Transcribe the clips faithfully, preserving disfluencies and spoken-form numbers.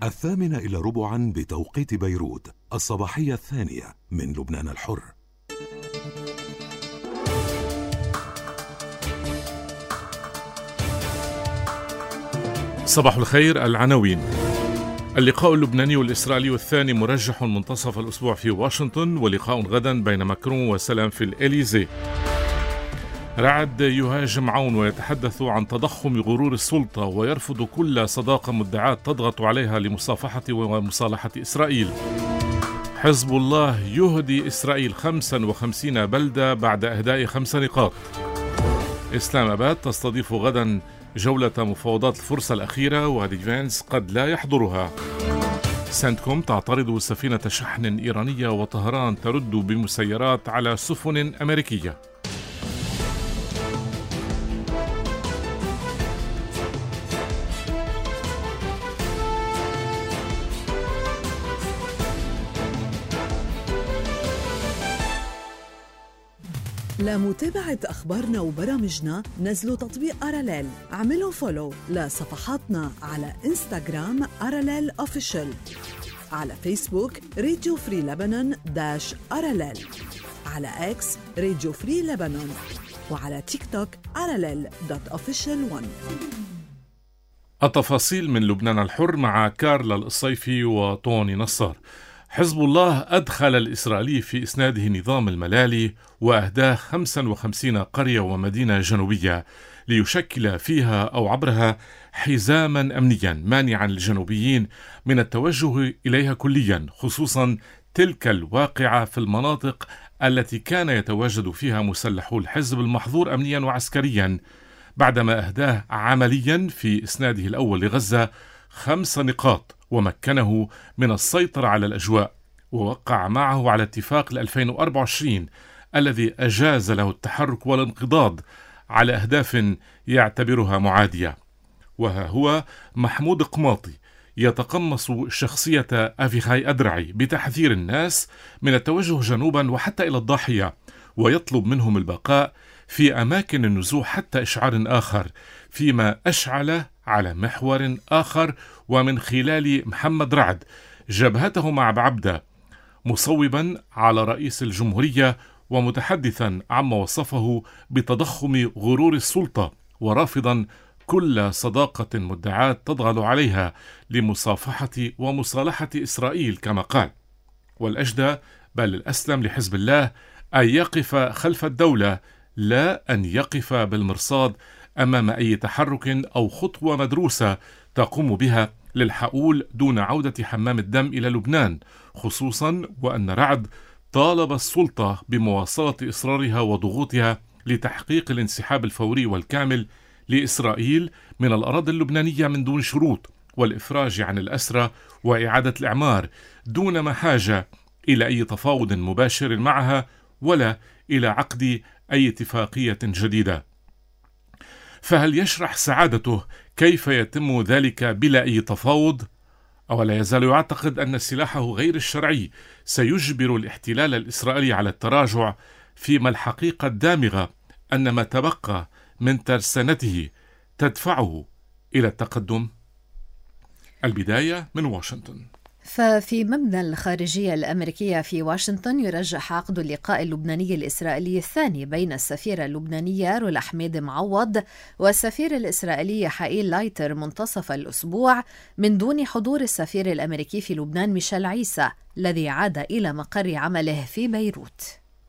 الثامنة إلى ربعا بتوقيت بيروت، الصباحية الثانية من لبنان الحر. صباح الخير. العناوين: اللقاء اللبناني والإسرائيلي الثاني مرجح منتصف الأسبوع في واشنطن، ولقاء غدا بين ماكرون وسلام في الإليزي. رعد يهاجم عون ويتحدث عن تضخم غرور السلطة ويرفض كل صداقة مدعاة تضغط عليها لمصافحة ومصالحة إسرائيل. حزب الله يهدي إسرائيل خمسة وخمسين بلدة بعد إهداء خمس نقاط. إسلام آباد تستضيف غدا جولة مفاوضات الفرصة الأخيرة، ودي فانس قد لا يحضرها. سنتكوم تعترض سفينة شحن إيرانية، وطهران ترد بمسيرات على سفن أمريكية. لمتابعة أخبارنا وبرامجنا نزلوا تطبيق أراليل، عملوا فولو لصفحاتنا على إنستغرام أراليل أوفيشل، على فيسبوك راديو فري لبنان داش أراليل، على إكس راديو فري لبنان، وعلى تيك توك أراليل دوت أوفيشل ون. التفاصيل من لبنان الحر مع كارلا الصيفي وطوني نصار. حزب الله أدخل الإسرائيلي في إسناده نظام الملالي وأهداه خمسة وخمسين قرية ومدينة جنوبية ليشكل فيها أو عبرها حزاما أمنيا مانعا للجنوبيين من التوجه إليها كليا، خصوصا تلك الواقعة في المناطق التي كان يتواجد فيها مسلحو الحزب المحظور أمنيا وعسكريا، بعدما أهداه عمليا في إسناده الأول لغزة خمس نقاط ومكنه من السيطرة على الأجواء، ووقع معه على اتفاق ألفين وأربعة وعشرين الذي أجاز له التحرك والانقضاض على أهداف يعتبرها معادية. وها هو محمود قماطي يتقمص شخصية أفيخاي أدرعي بتحذير الناس من التوجه جنوبا وحتى إلى الضاحية، ويطلب منهم البقاء في أماكن النزوح حتى إشعار آخر، فيما أشعل على محور آخر ومن خلال محمد رعد جبهته مع بعبدة، مصوبا على رئيس الجمهورية ومتحدثا عما وصفه بتضخم غرور السلطة، ورافضا كل صداقة مدعاة تضغط عليها لمصافحة ومصالحة إسرائيل كما قال. والأجدى بل الأسلم لحزب الله أن يقف خلف الدولة، لا أن يقف بالمرصاد أمام أي تحرك أو خطوة مدروسة تقوم بها للحقول دون عودة حمام الدم إلى لبنان، خصوصا وأن رعد طالب السلطة بمواصلة إصرارها وضغوطها لتحقيق الانسحاب الفوري والكامل لإسرائيل من الأراضي اللبنانية من دون شروط، والإفراج عن الأسرى وإعادة الإعمار دون ما حاجة إلى أي تفاوض مباشر معها ولا إلى عقد أي اتفاقية جديدة. فهل يشرح سعادته كيف يتم ذلك بلا أي تفاوض؟ أو لا يزال يعتقد أن سلاحه غير الشرعي سيجبر الاحتلال الإسرائيلي على التراجع، فيما الحقيقة الدامغة أن ما تبقى من ترسانته تدفعه إلى التقدم؟ البداية من واشنطن. ففي مبنى الخارجية الأمريكية في واشنطن يرجح عقد اللقاء اللبناني الإسرائيلي الثاني بين السفيرة اللبنانية رولا حميد معوض والسفير الإسرائيلي حائيل لايتر منتصف الأسبوع، من دون حضور السفير الأمريكي في لبنان ميشيل عيسى الذي عاد إلى مقر عمله في بيروت.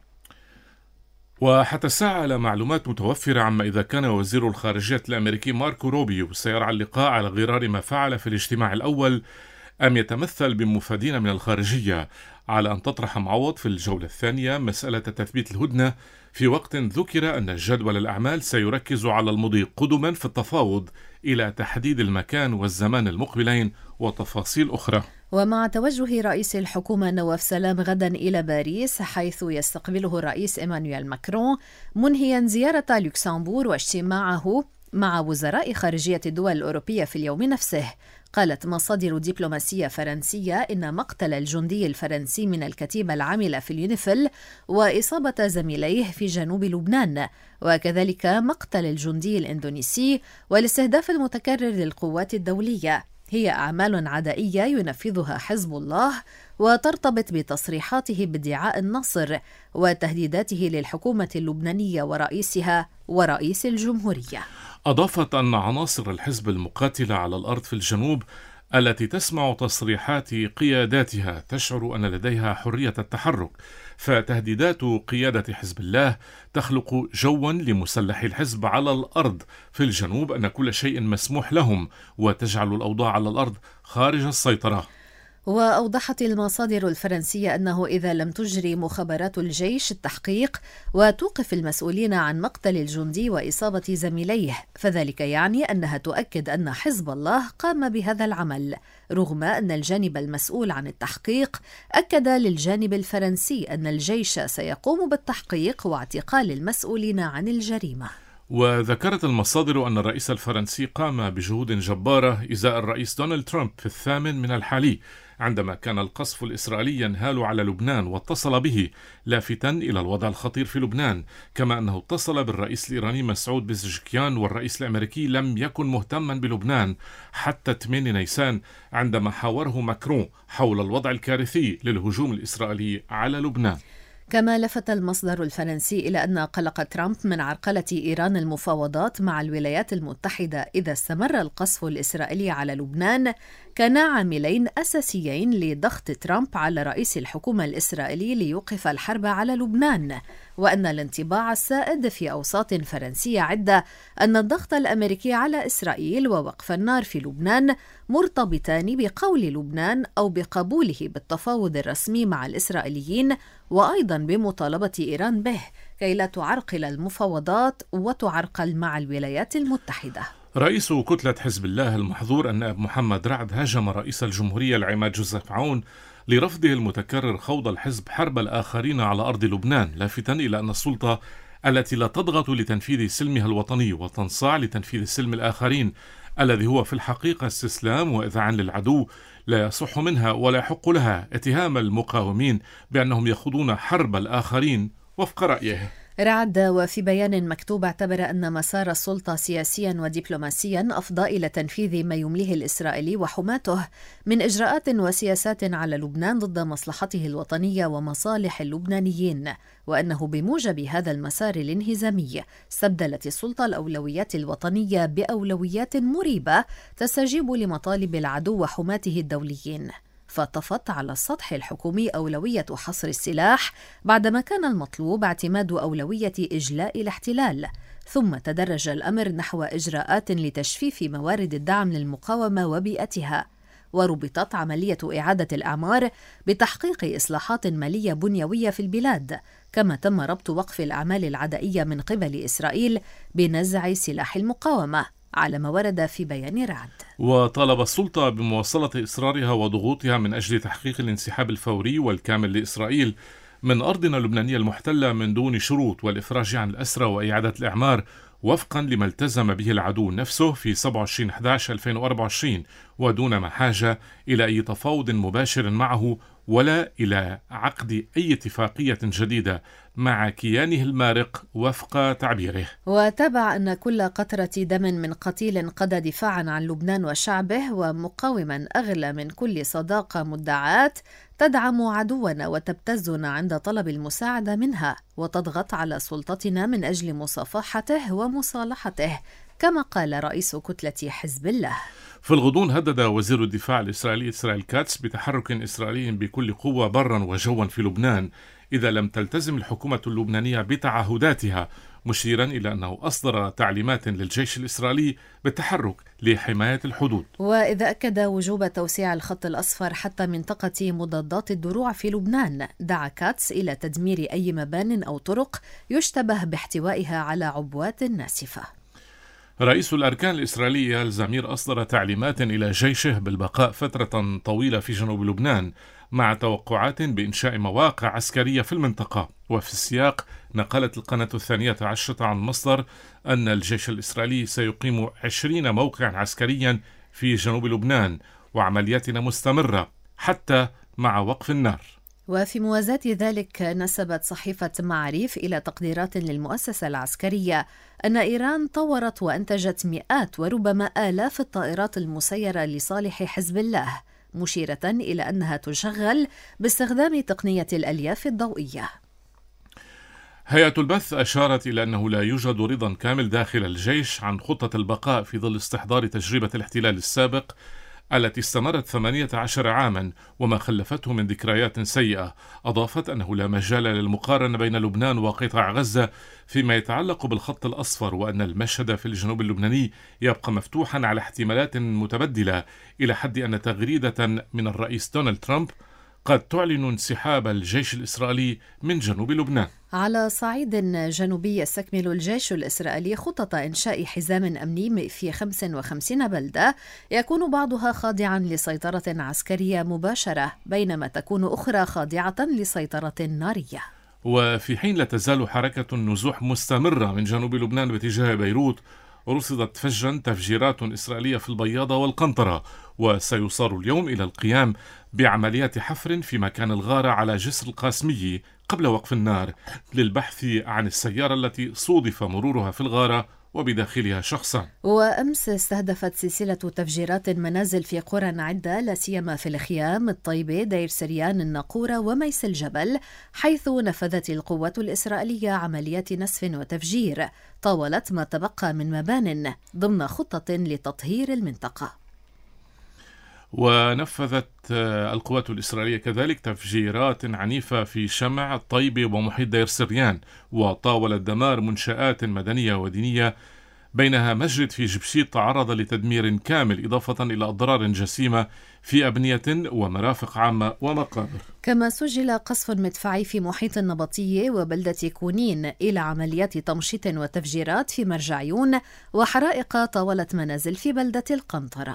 وحتى الساعة لا معلومات متوفرة عما إذا كان وزير الخارجية الأمريكي ماركو روبيو سيرعى اللقاء على غرار ما فعل في الاجتماع الأول، أم يتمثل بمفادين من الخارجية على أن تطرح معوض في الجولة الثانية مسألة تثبيت الهدنة، في وقت ذكر أن جدول الأعمال سيركز على المضي قدما في التفاوض إلى تحديد المكان والزمان المقبلين وتفاصيل أخرى. ومع توجه رئيس الحكومة نواف سلام غدا إلى باريس حيث يستقبله الرئيس إيمانويل ماكرون، منهيا زيارة لوكسمبور واجتماعه مع وزراء خارجية الدول الأوروبية في اليوم نفسه. قالت مصادر دبلوماسية فرنسية إن مقتل الجندي الفرنسي من الكتيبة العاملة في اليونيفيل وإصابة زميليه في جنوب لبنان، وكذلك مقتل الجندي الإندونيسي والاستهداف المتكرر للقوات الدولية، هي أعمال عدائية ينفذها حزب الله وترتبط بتصريحاته بادعاء النصر وتهديداته للحكومة اللبنانية ورئيسها ورئيس الجمهورية. أضافت أن عناصر الحزب المقاتلة على الأرض في الجنوب التي تسمع تصريحات قياداتها تشعر أن لديها حرية التحرك، فتهديدات قيادة حزب الله تخلق جوا لمسلحي الحزب على الأرض في الجنوب أن كل شيء مسموح لهم، وتجعل الأوضاع على الأرض خارج السيطرة. وأوضحت المصادر الفرنسية أنه إذا لم تجري مخابرات الجيش التحقيق وتوقف المسؤولين عن مقتل الجندي وإصابة زميليه، فذلك يعني أنها تؤكد أن حزب الله قام بهذا العمل، رغم أن الجانب المسؤول عن التحقيق أكد للجانب الفرنسي أن الجيش سيقوم بالتحقيق واعتقال المسؤولين عن الجريمة. وذكرت المصادر أن الرئيس الفرنسي قام بجهود جبارة إزاء الرئيس دونالد ترامب في الثامن من الحالي عندما كان القصف الإسرائيلي ينهال على لبنان واتصل به، لافتا إلى الوضع الخطير في لبنان، كما أنه اتصل بالرئيس الإيراني مسعود بزشكيان، والرئيس الأمريكي لم يكن مهتما بلبنان حتى ثمانية نيسان عندما حاوره ماكرون حول الوضع الكارثي للهجوم الإسرائيلي على لبنان. كما لفت المصدر الفرنسي إلى أن قلق ترامب من عرقلة إيران المفاوضات مع الولايات المتحدة إذا استمر القصف الإسرائيلي على لبنان كان عاملين أساسيين لضغط ترامب على رئيس الحكومة الإسرائيلي ليوقف الحرب على لبنان، وأن الانطباع السائد في أوساط فرنسية عدة أن الضغط الأمريكي على إسرائيل ووقف النار في لبنان مرتبطان بقول لبنان أو بقبوله بالتفاوض الرسمي مع الإسرائيليين، وأيضا بمطالبة إيران به كي لا تعرقل المفاوضات وتعرقل مع الولايات المتحدة. رئيس كتلة حزب الله المحظور النائب محمد رعد هاجم رئيس الجمهورية العماد جوزيف عون لرفضه المتكرر خوض الحزب حرب الآخرين على أرض لبنان، لافتا إلى أن السلطة التي لا تضغط لتنفيذ سلمها الوطني وتنصاع لتنفيذ سلم الآخرين الذي هو في الحقيقة استسلام وإذعان للعدو لا يصح منها ولا يحق لها اتهام المقاومين بأنهم يخوضون حرب الآخرين وفق رأيه. رعد وفي بيان مكتوب اعتبر أن مسار السلطة سياسيا ودبلوماسيا أفضى إلى تنفيذ ما يمليه الإسرائيلي وحماته من إجراءات وسياسات على لبنان ضد مصلحته الوطنية ومصالح اللبنانيين، وأنه بموجب هذا المسار الانهزامي استبدلت السلطة الأولويات الوطنية بأولويات مريبة تستجيب لمطالب العدو وحماته الدوليين. فطفت على السطح الحكومي أولوية حصر السلاح بعدما كان المطلوب اعتماد أولوية إجلاء الاحتلال، ثم تدرج الأمر نحو إجراءات لتجفيف موارد الدعم للمقاومة وبيئتها، وربطت عملية إعادة الأعمار بتحقيق إصلاحات مالية بنيوية في البلاد، كما تم ربط وقف الأعمال العدائية من قبل إسرائيل بنزع سلاح المقاومة على ما ورد في بيان رعد. وطالب السلطة بمواصلة إصرارها وضغوطها من أجل تحقيق الانسحاب الفوري والكامل لإسرائيل من أرضنا اللبنانية المحتلة من دون شروط، والإفراج عن الأسرى وإعادة الإعمار وفقا لما التزم به العدو نفسه في سبعة وعشرين أحد عشر ألفين وأربعة وعشرين، ودون ما حاجة إلى أي تفاوض مباشر معه ولا إلى عقد أي اتفاقية جديدة مع كيانه المارق وفق تعبيره. وتابع أن كل قطرة دم من قتيل قضى دفاعا عن لبنان وشعبه ومقاوما أغلى من كل صداقة مدعاة تدعم عدونا وتبتزنا عند طلب المساعدة منها وتضغط على سلطتنا من أجل مصافحته ومصالحته، كما قال رئيس كتلة حزب الله. في الغضون هدد وزير الدفاع الإسرائيلي إسرائيل كاتس بتحرك إسرائيلي بكل قوة برا وجوا في لبنان إذا لم تلتزم الحكومة اللبنانية بتعهداتها، مشيرا إلى أنه أصدر تعليمات للجيش الإسرائيلي بالتحرك لحماية الحدود. وإذا أكد وجوب توسيع الخط الأصفر حتى منطقة مضادات الدروع في لبنان، دعا كاتس إلى تدمير أي مبان أو طرق يشتبه باحتوائها على عبوات ناسفة. رئيس الأركان الإسرائيلي إيال زمير أصدر تعليمات إلى جيشه بالبقاء فترة طويلة في جنوب لبنان مع توقعات بإنشاء مواقع عسكرية في المنطقة. وفي السياق نقلت القناة الثانية عشرة عن مصدر أن الجيش الإسرائيلي سيقيم عشرين موقعا عسكريا في جنوب لبنان وعملياتنا مستمرة حتى مع وقف النار. وفي موازاة ذلك نسبت صحيفة معاريف إلى تقديرات للمؤسسة العسكرية أن إيران طورت وأنتجت مئات وربما آلاف الطائرات المسيرة لصالح حزب الله، مشيرة إلى أنها تشغل باستخدام تقنية الألياف الضوئية. هيئة البث أشارت إلى أنه لا يوجد رضا كامل داخل الجيش عن خطة البقاء في ظل استحضار تجربة الاحتلال السابق التي استمرت ثمانية عشر عاما وما خلفته من ذكريات سيئة. أضافت أنه لا مجال للمقارنة بين لبنان وقطاع غزة فيما يتعلق بالخط الأصفر، وأن المشهد في الجنوب اللبناني يبقى مفتوحا على احتمالات متبدلة، إلى حد أن تغريدة من الرئيس دونالد ترامب قد تعلن انسحاب الجيش الإسرائيلي من جنوب لبنان. على صعيد جنوبي، يستكمل الجيش الإسرائيلي خطة إنشاء حزام أمني في خمس وخمسين بلدة يكون بعضها خاضعا لسيطرة عسكرية مباشرة، بينما تكون أخرى خاضعة لسيطرة نارية. وفي حين لا تزال حركة النزوح مستمرة من جنوب لبنان باتجاه بيروت، رصدت فجرا تفجيرات إسرائيلية في البياضة والقنطرة، وسيصار اليوم إلى القيام بعمليات حفر في مكان الغارة على جسر القاسمي قبل وقف النار للبحث عن السيارة التي صودف مرورها في الغارة وبداخلها شخصا. وأمس استهدفت سلسلة تفجيرات منازل في قرى عدة، لا سيما في الخيام، الطيبة، دير سريان، الناقورة وميس الجبل، حيث نفذت القوات الإسرائيلية عمليات نسف وتفجير طاولت ما تبقى من مبان ضمن خطة لتطهير المنطقة. ونفذت القوات الإسرائيلية كذلك تفجيرات عنيفة في شمع، الطيبة ومحيط دير سريان، وطاولت دمار منشآت مدنية ودينية، بينها مسجد في جبشيت تعرض لتدمير كامل، إضافة إلى أضرار جسيمة في أبنية ومرافق عامة ومقابر. كما سجل قصف مدفعي في محيط النبطية وبلدة كونين، إلى عمليات تمشيط وتفجيرات في مرجعيون، وحرائق طاولت منازل في بلدة القنطرة.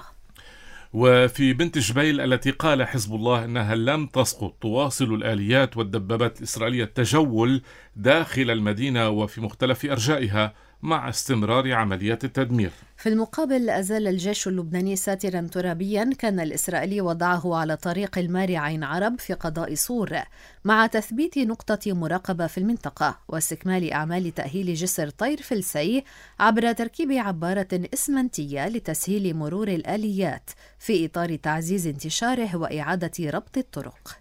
وفي بنت جبيل التي قال حزب الله أنها لم تسقط، تواصل الآليات والدبابات الإسرائيلية التجول داخل المدينة وفي مختلف أرجائها مع استمرار عمليات التدمير. في المقابل، أزال الجيش اللبناني ساترا ترابيا كان الإسرائيلي وضعه على طريق الماري عين عرب في قضاء صور، مع تثبيت نقطة مراقبة في المنطقة واستكمال أعمال تأهيل جسر طير فلسي عبر تركيب عبارة إسمنتية لتسهيل مرور الآليات في إطار تعزيز انتشاره وإعادة ربط الطرق.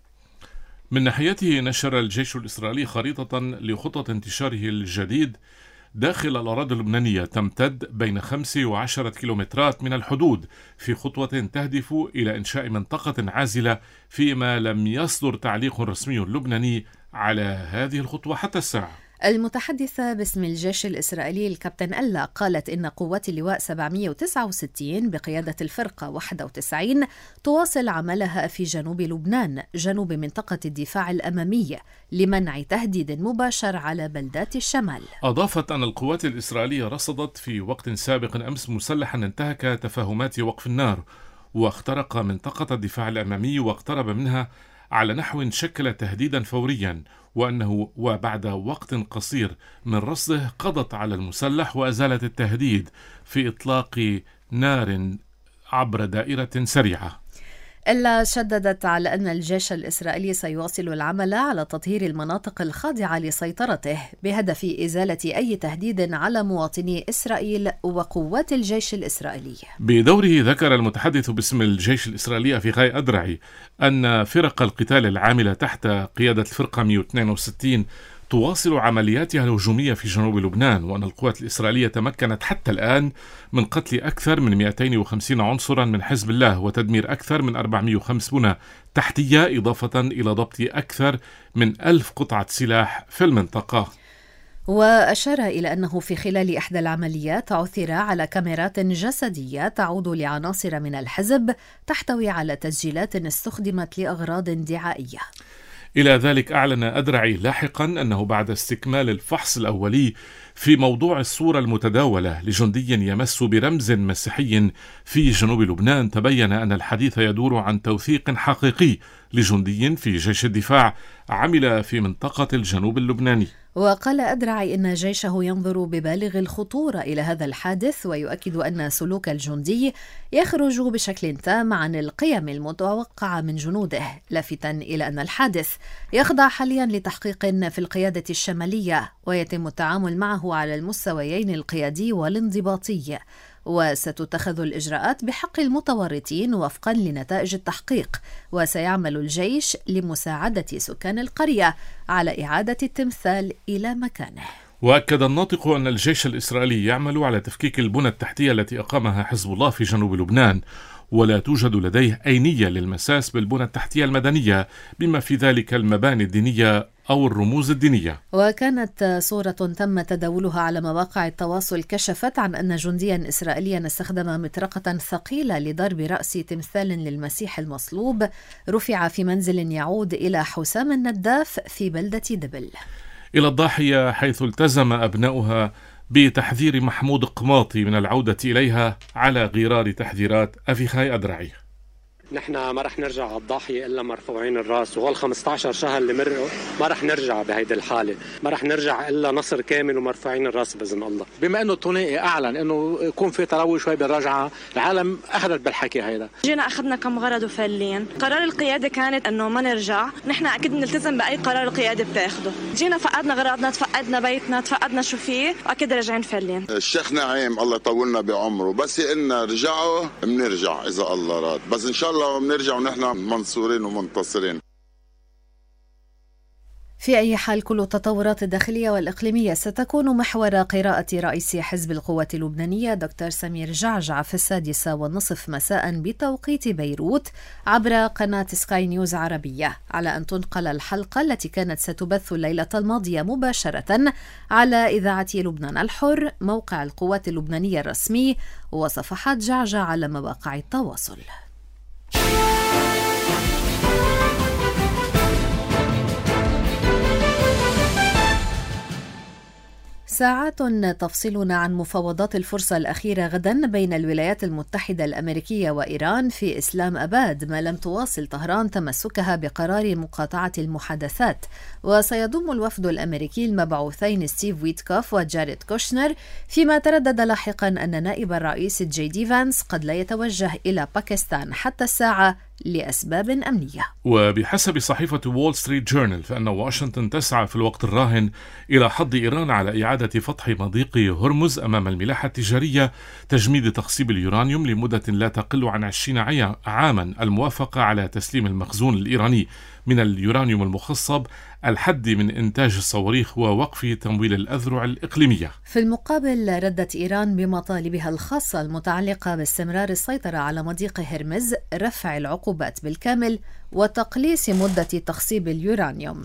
من ناحيته، نشر الجيش الإسرائيلي خريطة لخطط انتشاره الجديد داخل الأراضي اللبنانية تمتد بين خمسة وعشرة كيلومترات من الحدود، في خطوة تهدف إلى إنشاء منطقة عازلة، فيما لم يصدر تعليق رسمي لبناني على هذه الخطوة حتى الساعة. المتحدثة باسم الجيش الإسرائيلي الكابتن ألا قالت إن قوات اللواء سبعمئة وتسعة وستين بقيادة الفرقة واحد وتسعين تواصل عملها في جنوب لبنان، جنوب منطقة الدفاع الأمامي، لمنع تهديد مباشر على بلدات الشمال. أضافت أن القوات الإسرائيلية رصدت في وقت سابق أمس مسلحا انتهك تفاهمات وقف النار واخترق منطقة الدفاع الأمامي واقترب منها على نحو شكل تهديدا فوريا، وأنه وبعد وقت قصير من رصده قضت على المسلح وأزالت التهديد في إطلاق نار عبر دائرة سريعة. إلا شددت على أن الجيش الإسرائيلي سيواصل العمل على تطهير المناطق الخاضعة لسيطرته بهدف إزالة أي تهديد على مواطني إسرائيل وقوات الجيش الإسرائيلي. بدوره ذكر المتحدث باسم الجيش الإسرائيلي أفيخاي أدرعي أن فرق القتال العاملة تحت قيادة الفرقة مئة واثنين وستين تواصل عملياتها الهجومية في جنوب لبنان، وأن القوات الإسرائيلية تمكنت حتى الآن من قتل أكثر من مئتين وخمسين عنصرا من حزب الله وتدمير أكثر من أربعمئة وخمسين تحتية، إضافة إلى ضبط أكثر من ألف قطعة سلاح في المنطقة. وأشار إلى أنه في خلال إحدى العمليات عثر على كاميرات جسدية تعود لعناصر من الحزب تحتوي على تسجيلات استخدمت لأغراض دعائية. إلى ذلك أعلن أدرعي لاحقا أنه بعد استكمال الفحص الأولي في موضوع الصورة المتداولة لجندي يمس برمز مسيحي في جنوب لبنان، تبين أن الحديث يدور عن توثيق حقيقي لجندي في جيش الدفاع عمل في منطقة الجنوب اللبناني. وقال أدرعي إن جيشه ينظر ببالغ الخطورة إلى هذا الحادث، ويؤكد أن سلوك الجندي يخرج بشكل تام عن القيم المتوقعة من جنوده، لافتا إلى أن الحادث يخضع حاليا لتحقيق في القيادة الشمالية، ويتم التعامل معه على المستويين القيادي والانضباطي، وستتخذ الإجراءات بحق المتورطين وفقا لنتائج التحقيق، وسيعمل الجيش لمساعدة سكان القرية على إعادة التمثال إلى مكانه. وأكد الناطق أن الجيش الإسرائيلي يعمل على تفكيك البنى التحتية التي أقامها حزب الله في جنوب لبنان، ولا توجد لديه أي نية للمساس بالبنى التحتية المدنية بما في ذلك المباني الدينية أو الرموز الدينية. وكانت صورة تم تداولها على مواقع التواصل كشفت عن أن جنديا إسرائيليا استخدم مطرقة ثقيلة لضرب رأس تمثال للمسيح المصلوب رفع في منزل يعود إلى حسام النداف في بلدة دبل. إلى الضاحية حيث التزم أبناؤها بتحذير محمود قماطي من العودة إليها على غرار تحذيرات أفيخاي أدرعي. نحن ما رح نرجع على الضاحية إلا مرفوعين الراس، وهو الخمسة عشر شهر اللي مروا ما رح نرجع بهيدي الحالة، ما رح نرجع إلا نصر كامل ومرفوعين الراس بإذن الله. بما أنه الثنائي أعلن أنه يكون في تروي شوي بالرجعة، العالم أخذت بالحكي هيدا. جينا أخذنا كم غرض وفالين، قرار القيادة كانت أنه ما نرجع، نحن أكيد نلتزم بأي قرار القيادة بتاخده. جينا فقدنا غراضنا، تفقدنا بيتنا، تفقدنا شو فيه، وأكيد راجعين فالين. الشيخ نعيم الله يطولنا بعمره، بس إننا رجعوا بنرجع إذا الله راد، بس إن شاء الله بنرجع ونحن منصورين ومنتصرين. في أي حال كل التطورات الداخلية والإقليمية ستكون محور قراءة رئيس حزب القوات اللبنانية دكتور سمير جعجع في السادسة والنصف مساء بتوقيت بيروت عبر قناة سكاي نيوز عربية، على أن تنقل الحلقة التي كانت ستبث الليلة الماضية مباشرة على إذاعة لبنان الحر، موقع القوات اللبنانية الرسمي، وصفحات جعجع على مواقع التواصل. ساعات تفصلنا عن مفاوضات الفرصة الأخيرة غدا بين الولايات المتحدة الأمريكية وإيران في إسلام أباد، ما لم تواصل طهران تمسكها بقرار مقاطعة المحادثات. وسيضم الوفد الأمريكي المبعوثين ستيف ويتكوف وجاريد كوشنر، فيما تردد لاحقا أن نائب الرئيس جي دي فانس قد لا يتوجه إلى باكستان حتى الساعة لأسباب أمنية. وبحسب صحيفة وول ستريت جورنال فإن واشنطن تسعى في الوقت الراهن إلى حض إيران على إعادة فتح مضيق هرمز أمام الملاحة التجارية، تجميد تخصيب اليورانيوم لمدة لا تقل عن عشرين عاما، الموافقة على تسليم المخزون الإيراني من اليورانيوم المخصب، الحد من إنتاج الصواريخ، ووقف تمويل الأذرع الإقليمية. في المقابل ردت إيران بمطالبها الخاصة المتعلقة باستمرار السيطرة على مضيق هرمز، رفع العقوبات بالكامل، وتقليص مدة تخصيب اليورانيوم.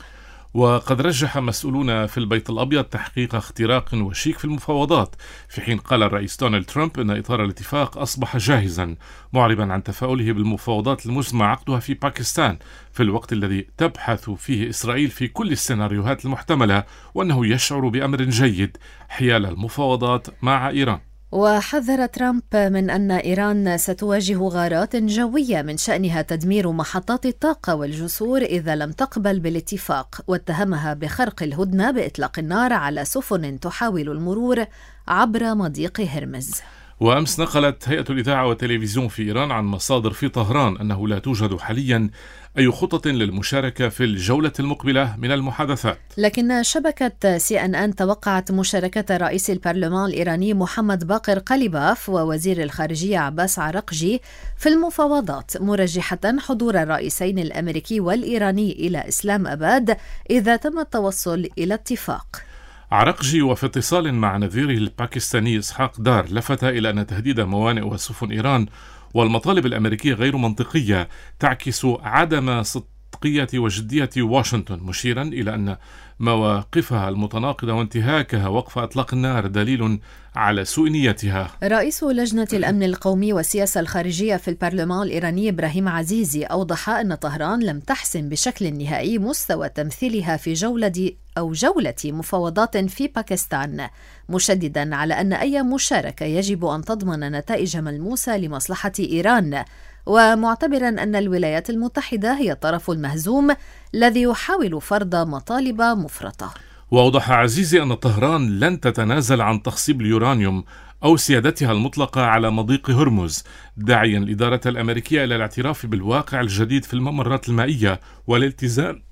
وقد رجح مسؤولون في البيت الأبيض تحقيق اختراق وشيك في المفاوضات، في حين قال الرئيس دونالد ترامب أن إطار الاتفاق أصبح جاهزا، معربا عن تفاؤله بالمفاوضات المزمع عقدها في باكستان في الوقت الذي تبحث فيه إسرائيل في كل السيناريوهات المحتملة، وأنه يشعر بأمر جيد حيال المفاوضات مع إيران. وحذر ترامب من أن إيران ستواجه غارات جوية من شأنها تدمير محطات الطاقة والجسور إذا لم تقبل بالاتفاق، واتهمها بخرق الهدنة بإطلاق النار على سفن تحاول المرور عبر مضيق هرمز. وأمس نقلت هيئة الإذاعة والتلفزيون في إيران عن مصادر في طهران أنه لا توجد حاليا أي خطة للمشاركة في الجولة المقبلة من المحادثات. لكن شبكة سي أن أن توقعت مشاركة رئيس البرلمان الإيراني محمد باقر قليباف ووزير الخارجية عباس عرقجي في المفاوضات، مرجحة حضور الرئيسين الأمريكي والإيراني إلى إسلام أباد إذا تم التوصل إلى اتفاق. عرقجي وفي اتصال مع نظيره الباكستاني إسحاق دار لفت إلى أن تهديد موانئ وسفن إيران والمطالب الأمريكية غير منطقية، تعكس عدم صدقية وجدية واشنطن، مشيرا إلى أن مواقفها المتناقضة وانتهاكها وقف إطلاق النار دليل على سوء نيتها. رئيس لجنة الأمن القومي والسياسة الخارجية في البرلمان الإيراني إبراهيم عزيزي أوضح أن طهران لم تحسم بشكل نهائي مستوى تمثيلها في جولة أو جولة مفاوضات في باكستان، مشددا على أن أي مشاركة يجب أن تضمن نتائج ملموسة لمصلحة إيران، ومعتبرا أن الولايات المتحدة هي الطرف المهزوم الذي يحاول فرض مطالب مفرطة. وأوضح عزيزي أن طهران لن تتنازل عن تخصيب اليورانيوم أو سيادتها المطلقة على مضيق هرمز، داعيا الإدارة الأمريكية إلى الاعتراف بالواقع الجديد في الممرات المائية والالتزام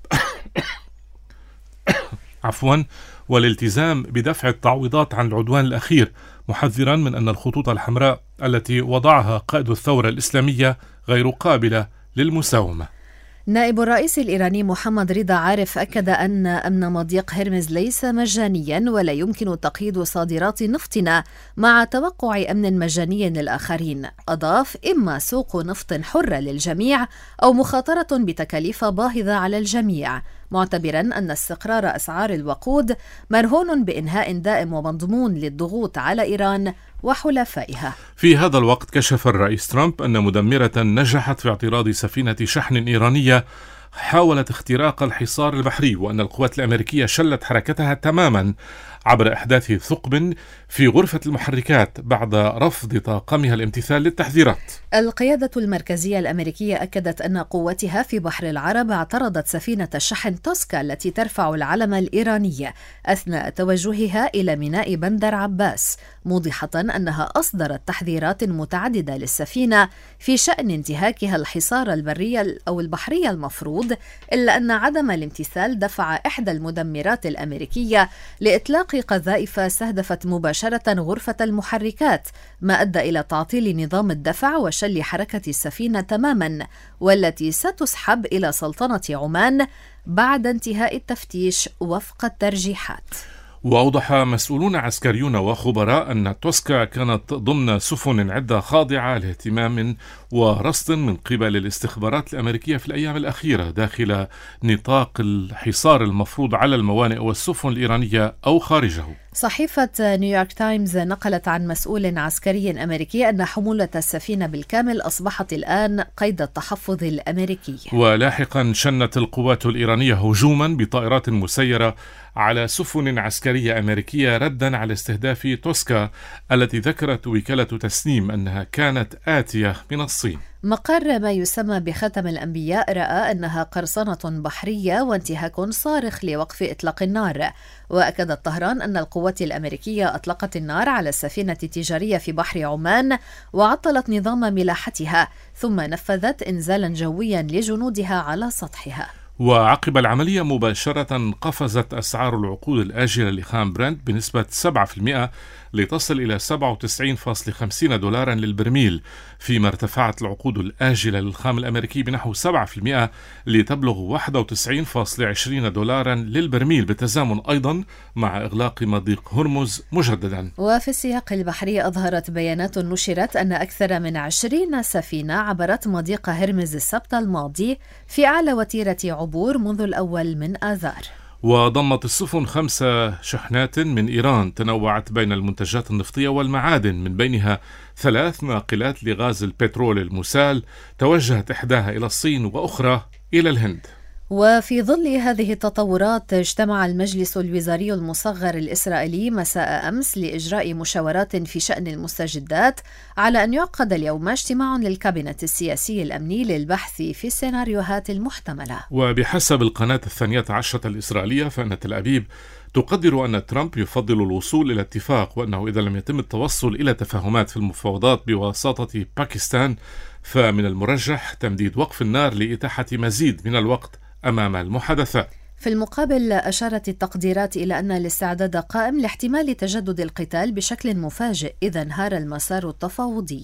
عفوا والالتزام بدفع التعويضات عن العدوان الأخير، محذرا من أن الخطوط الحمراء التي وضعها قائد الثورة الإسلامية غير قابلة للمساومة. نائب الرئيس الإيراني محمد رضا عارف أكد أن أمن مضيق هرمز ليس مجانيا ولا يمكن تقييد صادرات نفطنا مع توقع أمن مجاني للآخرين. أضاف: إما سوق نفط حرة للجميع أو مخاطرة بتكاليف باهظة على الجميع، معتبرا أن استقرار أسعار الوقود مرهون بإنهاء دائم ومضمون للضغوط على إيران وحلفائها. في هذا الوقت كشف الرئيس ترامب أن مدمرة نجحت في اعتراض سفينة شحن إيرانية حاولت اختراق الحصار البحري، وأن القوات الأمريكية شلت حركتها تماما عبر إحداث ثقب في غرفة المحركات بعد رفض طاقمها الامتثال للتحذيرات. القيادة المركزية الأمريكية أكدت أن قوتها في بحر العرب اعترضت سفينة شحن توسكا التي ترفع العلم الإيراني أثناء توجهها إلى ميناء بندر عباس، موضحة أنها أصدرت تحذيرات متعددة للسفينة في شأن انتهاكها الحصار البري أو البحري المفروض، إلا أن عدم الامتثال دفع إحدى المدمرات الأمريكية لإطلاق قذائف استهدفت مباشرة غرفة المحركات، ما أدى إلى تعطيل نظام الدفع وشل حركة السفينة تماما، والتي ستسحب إلى سلطنة عمان بعد انتهاء التفتيش وفق الترجيحات. وأوضح مسؤولون عسكريون وخبراء أن توسكا كانت ضمن سفن عدة خاضعة لاهتمام ورصد من قبل الاستخبارات الأمريكية في الأيام الأخيرة داخل نطاق الحصار المفروض على الموانئ والسفن الإيرانية أو خارجه. صحيفة نيويورك تايمز نقلت عن مسؤول عسكري أمريكي أن حمولة السفينة بالكامل أصبحت الآن قيد التحفظ الأمريكي. ولاحقا شنت القوات الإيرانية هجوما بطائرات مسيرة على سفن عسكرية أمريكية ردا على استهداف توسكا التي ذكرت وكالة تسنيم أنها كانت آتية من الصين. مقر ما يسمى بختم الأنبياء رأى أنها قرصنة بحرية وانتهاك صارخ لوقف إطلاق النار. وأكدت طهران أن القوات الأمريكية أطلقت النار على السفينة التجارية في بحر عمان وعطلت نظام ملاحتها، ثم نفذت إنزالا جويا لجنودها على سطحها. وعقب العملية مباشرة قفزت أسعار العقود الآجلة لخام برنت بنسبة سبعة بالمئة لتصل إلى سبعة وتسعين فاصلة خمسين دولارا للبرميل، فيما ارتفعت العقود الآجلة للخام الأمريكي بنحو سبعة بالمئة لتبلغ واحد وتسعين فاصلة عشرين دولارا للبرميل، بالتزامن أيضا مع إغلاق مضيق هرمز مجددا. وفي السياق البحري أظهرت بيانات نشرت أن أكثر من عشرين سفينة عبرت مضيق هرمز السبت الماضي في أعلى وتيرة عبور منذ الأول من آذار. وضمت السفن خمسة شحنات من إيران تنوعت بين المنتجات النفطية والمعادن، من بينها ثلاث ناقلات لغاز البترول المسال توجهت إحداها إلى الصين وأخرى إلى الهند. وفي ظل هذه التطورات اجتمع المجلس الوزاري المصغر الإسرائيلي مساء أمس لإجراء مشاورات في شأن المستجدات، على أن يعقد اليوم اجتماع للكابينت السياسي الأمني للبحث في السيناريوهات المحتملة. وبحسب القناة الثانية عشرة الإسرائيلية فإن تل أبيب تقدر أن ترامب يفضل الوصول إلى اتفاق، وأنه إذا لم يتم التوصل إلى تفاهمات في المفاوضات بواسطة باكستان فمن المرجح تمديد وقف النار لإتاحة مزيد من الوقت أمام المحادثات. في المقابل أشارت التقديرات إلى أن الاستعداد قائم لاحتمال تجدد القتال بشكل مفاجئ إذا انهار المسار التفاوضي.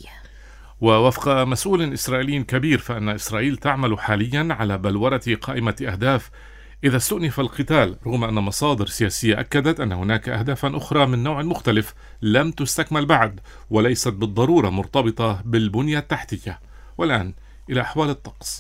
ووفق مسؤول إسرائيلي كبير فإن إسرائيل تعمل حاليا على بلورة قائمة أهداف إذا استؤنف القتال، رغم أن مصادر سياسية أكدت أن هناك أهدافا أخرى من نوع مختلف لم تستكمل بعد وليست بالضرورة مرتبطة بالبنية التحتية. والآن إلى أحوال الطقس.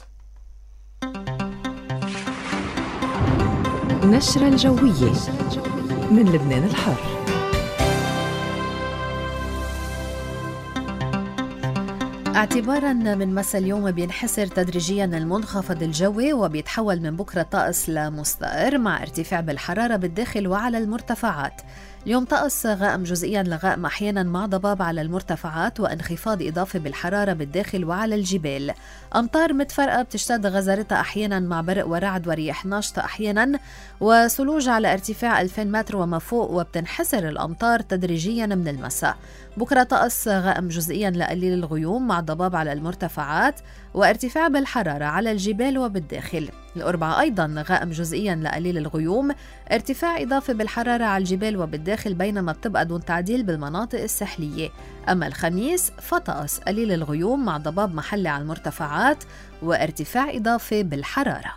نشرة الجوية من لبنان الحر. اعتبارا من مساء اليوم بينحسر تدريجيا المنخفض الجوي وبيتحول من بكرة طقس لمستقر مع ارتفاع بالحرارة بالداخل وعلى المرتفعات. اليوم طقس غائم جزئيا لغائم أحيانا مع ضباب على المرتفعات وانخفاض إضافي بالحرارة بالداخل وعلى الجبال. أمطار متفرقة بتشتد غزارتها أحيانا مع برق ورعد ورياح ناشطة أحيانا وثلوج على ارتفاع ألفين متر وما فوق، وبتنحسر الأمطار تدريجيا من المساء. بكرة طقس غائم جزئيا لقليل الغيوم مع ضباب على المرتفعات وارتفاع بالحرارة على الجبال وبالداخل. الأربعاء أيضا غائم جزئيا لقليل الغيوم، ارتفاع إضافي بالحرارة على الجبال وبالداخل بينما بتبقى دون تعديل بالمناطق الساحلية. أما الخميس فطقس قليل الغيوم مع ضباب محلي على المرتفعات وارتفاع إضافي بالحرارة.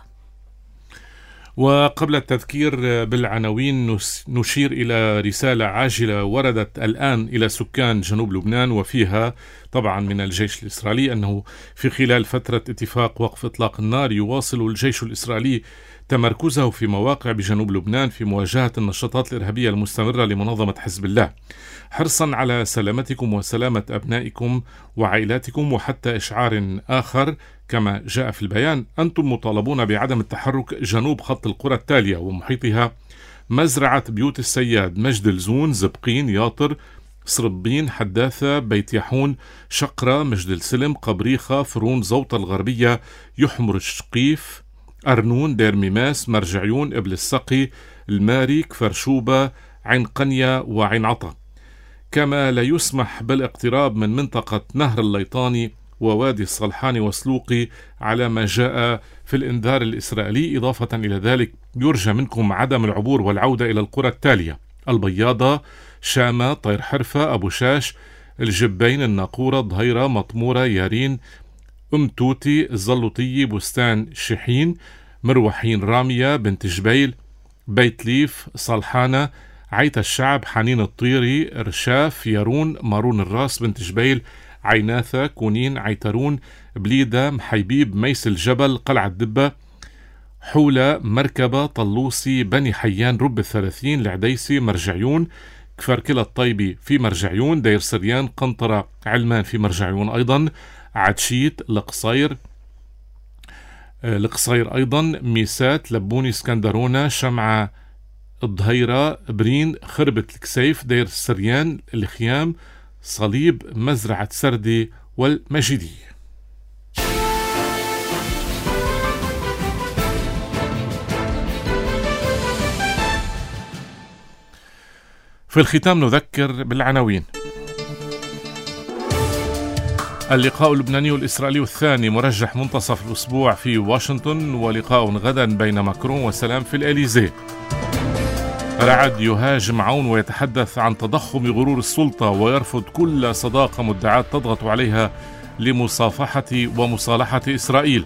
وقبل التذكير بالعناوين نشير إلى رسالة عاجلة وردت الآن إلى سكان جنوب لبنان، وفيها طبعا من الجيش الإسرائيلي أنه في خلال فترة اتفاق وقف إطلاق النار يواصل الجيش الإسرائيلي تمركزه في مواقع بجنوب لبنان في مواجهة النشاطات الإرهابية المستمرة لمنظمة حزب الله، حرصا على سلامتكم وسلامة أبنائكم وعائلاتكم. وحتى إشعار آخر كما جاء في البيان، أنتم مطالبون بعدم التحرك جنوب خط القرى التالية ومحيطها: مزرعة بيوت السياد، مجد الزون، زبقين، ياطر، صربين، حداثة، بيت يحون، شقرة، مجد السلم، قبريخة، فرون، زوطة الغربية، يحمر الشقيف، أرنون، دير ميماس، مرجعيون، إبل السقي، الماري، كفرشوبة، عين قنية وعين عطا. كما لا يسمح بالاقتراب من منطقة نهر الليطاني ووادي الصلحاني وسلوقي على ما جاء في الإنذار الإسرائيلي. إضافة إلى ذلك يرجى منكم عدم العبور والعودة إلى القرى التالية: البياضة، شامة، طير حرفة، أبو شاش، الجبين، الناقورة، ضهيرة، مطمورة، يارين، أم توتي، الزلطية، بستان شحين، مروحين، رامية، بنت جبيل، بيت ليف، صلحانة، عيت الشعب، حنين الطيري، رشاف، يارون، مارون الراس، بنت جبيل، عيناثة، كونين، عيترون، بليدة، محيبيب، ميس الجبل، قلعة دبة، حولة، مركبة، طلوسي، بني حيان، رب الثلاثين، العديسي، مرجعيون، كفركلة الطيبي في مرجعيون، دير سريان، قنطرة، علمان في مرجعيون أيضا، عدشيت، القصير القصير أيضا، ميسات، لبوني، اسكندرونة، شمعة، الضهيرة، برين، خربة الكسيف، دير سريان، الخيام، صليب، مزرعة سردي والمجيدي. في الختام نذكر بالعناوين. اللقاء اللبناني الإسرائيلي الثاني مرجح منتصف الأسبوع في واشنطن، ولقاء غدا بين ماكرون وسلام في الإليزيه. رعد يهاجم عون ويتحدث عن تضخم غرور السلطة ويرفض كل صداقة مدعاة تضغط عليها لمصافحة ومصالحة إسرائيل.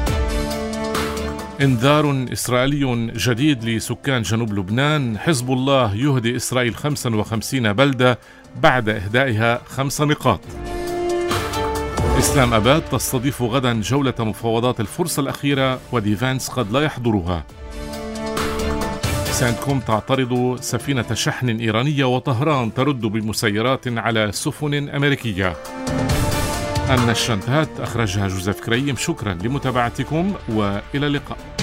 إنذار إسرائيلي جديد لسكان جنوب لبنان: حزب الله يهدي إسرائيل خمسة وخمسين بلدة بعد إهدائها خمس نقاط. إسلام أباد تستضيف غدا جولة مفاوضات الفرصة الأخيرة وديفانس قد لا يحضرها. ساندكوم تعترض سفينة شحن إيرانية وطهران ترد بمسيرات على سفن أمريكية. النشرة انتهت، أخرجها جوزيف كريم. شكرا لمتابعتكم وإلى اللقاء.